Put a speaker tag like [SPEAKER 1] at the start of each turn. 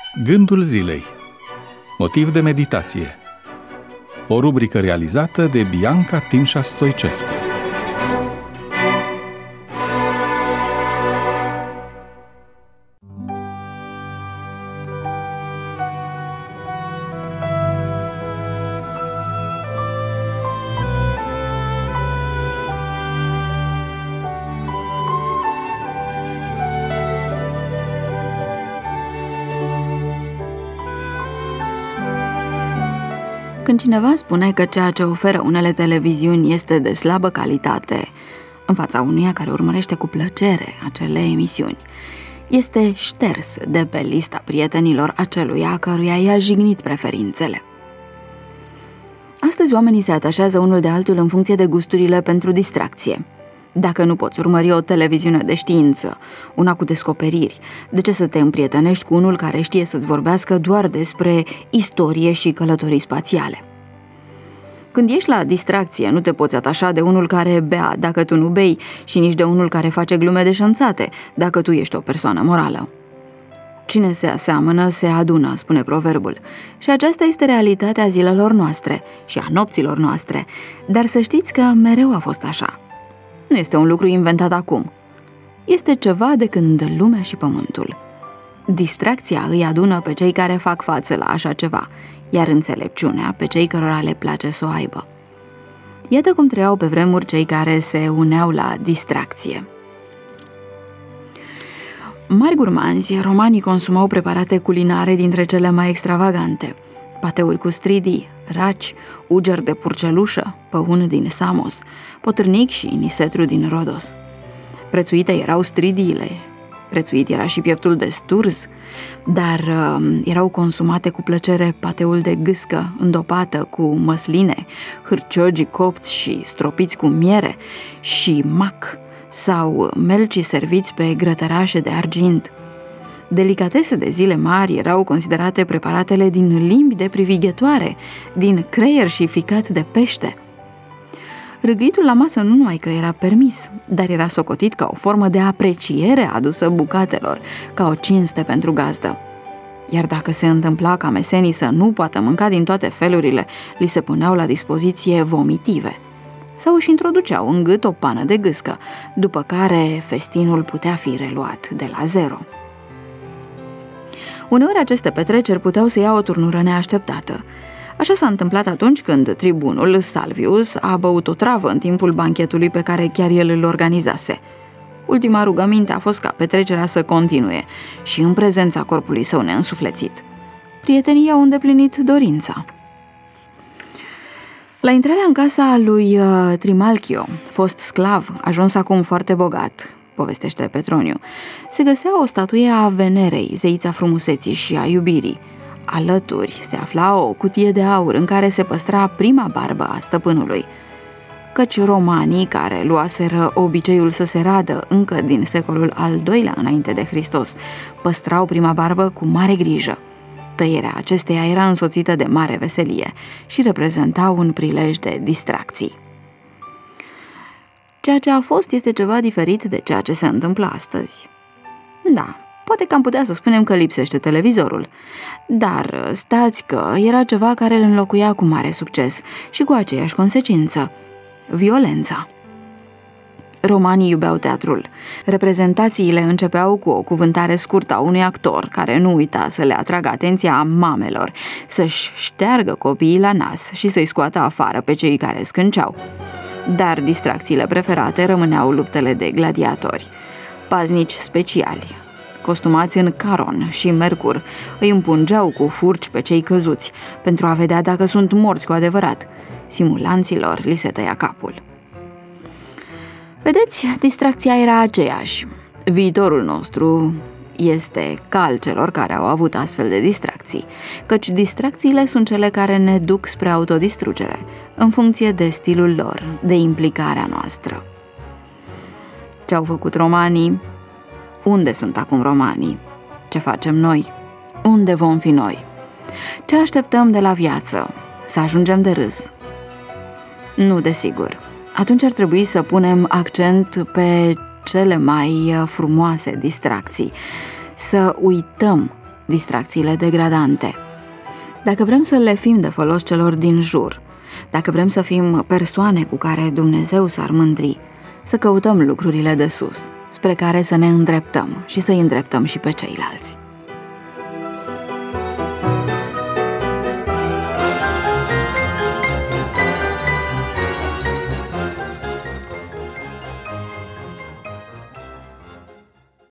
[SPEAKER 1] Gândul zilei. Motiv de meditație. O rubrică realizată de Bianca Timșa Stoicescu.
[SPEAKER 2] Când cineva spune că ceea ce oferă unele televiziuni este de slabă calitate, în fața unuia care urmărește cu plăcere acele emisiuni, este șters de pe lista prietenilor aceluia căruia i-a jignit preferințele. Astăzi oamenii se atașează unul de altul în funcție de gusturile pentru distracție. Dacă nu poți urmări o televiziune de știință, una cu descoperiri, de ce să te împrietenești cu unul care știe să-ți vorbească doar despre istorie și călătorii spațiale? Când ești la distracție, nu te poți atașa de unul care bea dacă tu nu bei și nici de unul care face glume deșanțate dacă tu ești o persoană morală. Cine se aseamănă, se adună, spune proverbul. Și aceasta este realitatea zilelor noastre și a nopților noastre, dar să știți că mereu a fost așa. Nu este un lucru inventat acum. Este ceva de când lumea și pământul. Distracția îi adună pe cei care fac față la așa ceva, iar înțelepciunea pe cei cărora le place să o aibă. Iată cum trăiau pe vremuri cei care se uneau la distracție. Mari gurmanzi, romanii consumau preparate culinare dintre cele mai extravagante: pateuri cu stridii, raci, ugeri de purcelușă, păun din Samos, potârnic și nisetru din Rodos. Prețuite erau stridiile, prețuit era și pieptul de sturz, dar erau consumate cu plăcere pateul de gâscă îndopată cu măsline, hârciogii copți și stropiți cu miere și mac sau melcii serviți pe grătărașe de argint. Delicatese de zile mari erau considerate preparatele din limbi de privighetoare, din creier și ficat de pește. Râgâitul la masă nu numai că era permis, dar era socotit ca o formă de apreciere adusă bucatelor, ca o cinste pentru gazdă. Iar dacă se întâmpla ca mesenii să nu poată mânca din toate felurile, li se puneau la dispoziție vomitive sau își introduceau în gât o pană de gâscă, după care festinul putea fi reluat de la zero. Uneori aceste petreceri puteau să ia o turnură neașteptată. Așa s-a întâmplat atunci când tribunul Salvius a băut o travă în timpul banchetului pe care chiar el îl organizase. Ultima rugăminte a fost ca petrecerea să continue și în prezența corpului său neînsuflețit. Prietenii i-au îndeplinit dorința. La intrarea în casa lui Trimalchio, fost sclav, ajuns acum foarte bogat, povestește Petroniu, se găsea o statuie a Venerei, zeița frumuseții și a iubirii. Alături se afla o cutie de aur în care se păstra prima barbă a stăpânului. Căci romanii, care luaseră obiceiul să se radă încă din secolul al II-lea înainte de Hristos, păstrau prima barbă cu mare grijă. Tăierea acesteia era însoțită de mare veselie și reprezenta un prilej de distracții. Ceea ce a fost este ceva diferit de ceea ce se întâmplă astăzi. Da, poate că am putea să spunem că lipsește televizorul, dar stați că era ceva care îl înlocuia cu mare succes și cu aceeași consecință: violența. Romanii iubeau teatrul. Reprezentațiile începeau cu o cuvântare scurtă a unui actor care nu uita să le atragă atenția mamelor, să-și șteargă copiii la nas și să-i scoată afară pe cei care scânceau. Dar distracțiile preferate rămâneau luptele de gladiatori. Paznici speciali, costumați în Caron și Mercur, îi împungeau cu furci pe cei căzuți pentru a vedea dacă sunt morți cu adevărat. Simulanților li se tăia capul. Vedeți, distracția era aceeași. Viitorul nostru este ca al celor care au avut astfel de distracții, căci distracțiile sunt cele care ne duc spre autodistrugere, în funcție de stilul lor, de implicarea noastră. Ce au făcut romanii? Unde sunt acum romanii? Ce facem noi? Unde vom fi noi? Ce așteptăm de la viață? Să ajungem de râs? Nu, desigur. Atunci ar trebui să punem accent pe cele mai frumoase distracții, să uităm distracțiile degradante. Dacă vrem să le fim de folos celor din jur, dacă vrem să fim persoane cu care Dumnezeu s-ar mândri, să căutăm lucrurile de sus, spre care să ne îndreptăm și să-i îndreptăm și pe ceilalți.